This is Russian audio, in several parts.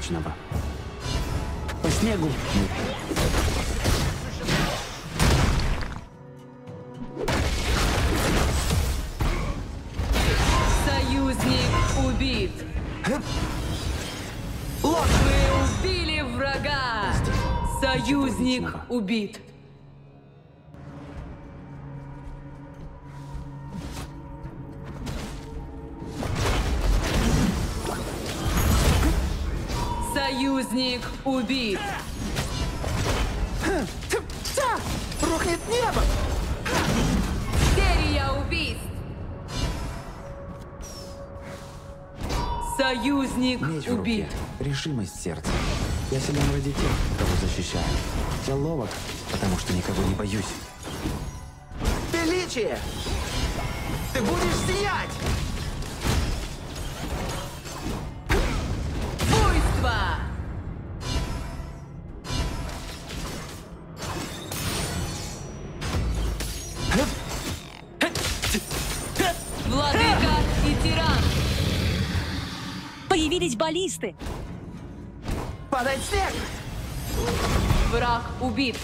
личного. По снегу. Союзник убит. Вы убили врага. Союзник убит. Союзник убит. Рухнет небо! Серия убийств. Союзник Меч в убит. руке. Решимость сердца. Я силен ради тех, кого защищаю. Я ловок, потому что никого не боюсь. Величие! Ты будешь сиять! Буйство. Владыка и тиран. Появились баллисты. Падать снег! Враг убит.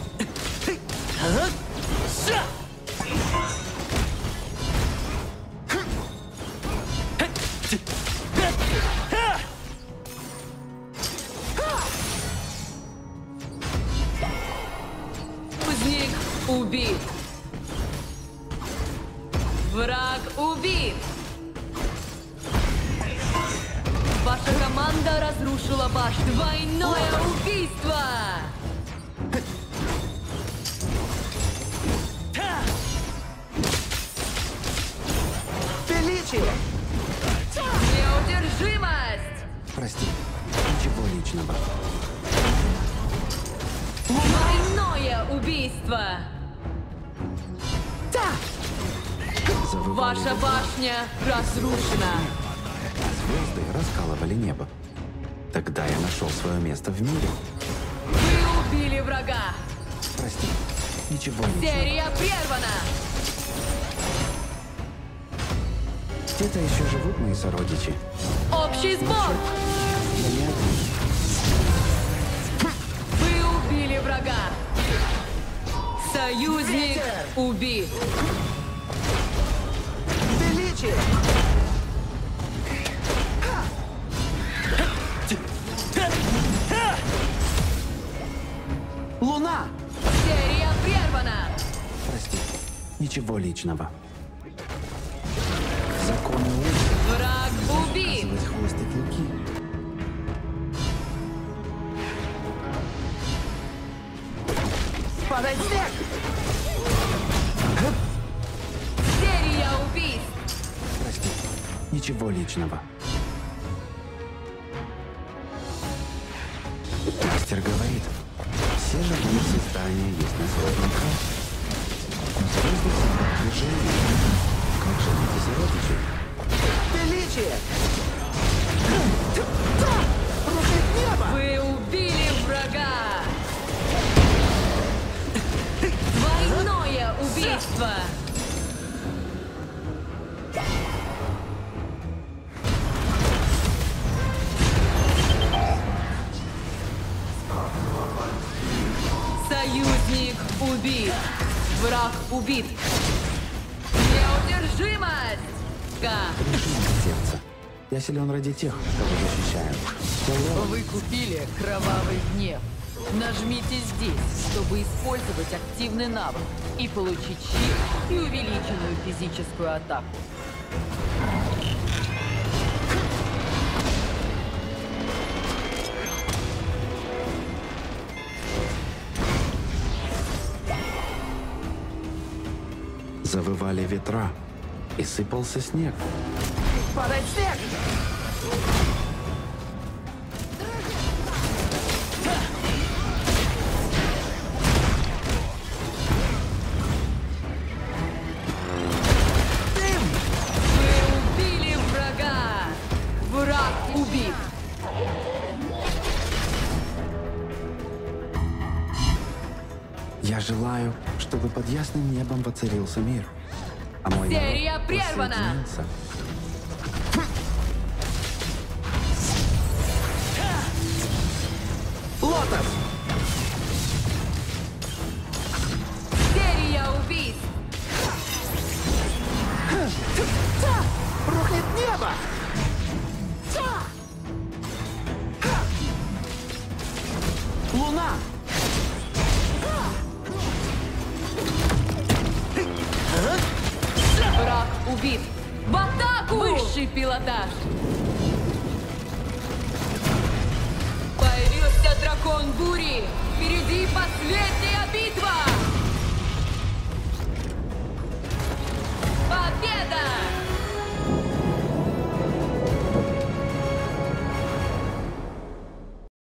Союзник убит. Враг убит. Ваша команда разрушила башню. Двойное убийство. Величие! Неудержимость. Прости, ничего личного. Двойное убийство. Завывали Ваша ветра, башня разрушена. а звезды раскалывали небо. Тогда я нашел свое место в мире. Вы убили врага. Прости, ничего личного. Серия прервана. Где-то еще живут мои сородичи. Общий сбор. Я не один. Вы убили врага. Союзник убит. Величие! Луна! Серия прервана. Прости, ничего личного. Законы улицы. Враг убит. Показывать хвост и клыки. Падать снег! Серия убийств. Прости, ничего личного. Мастер говорит, все живые создания есть на своем хаосе. Но звезды всегда движение. Как же эти сородичи? Величие! Рухнет небо! Вы убили врага. Двойное убийство. Союзник убит. Враг убит. Неудержимость. Решимость сердца. Я силен ради тех, кого защищаю. Я ловок. Вы купили кровавый гнев. Нажмите здесь, чтобы использовать активный навык и получить щит и увеличенную физическую атаку. Завывали ветра, и сыпался снег. Падать снег! Вы убили врага. Враг убит. Я желаю, чтобы под ясным небом воцарился мир. А мой Серия народ прервана. воссоединился. убит. В атаку! Высший пилотаж. Появился дракон бури. Впереди последняя битва.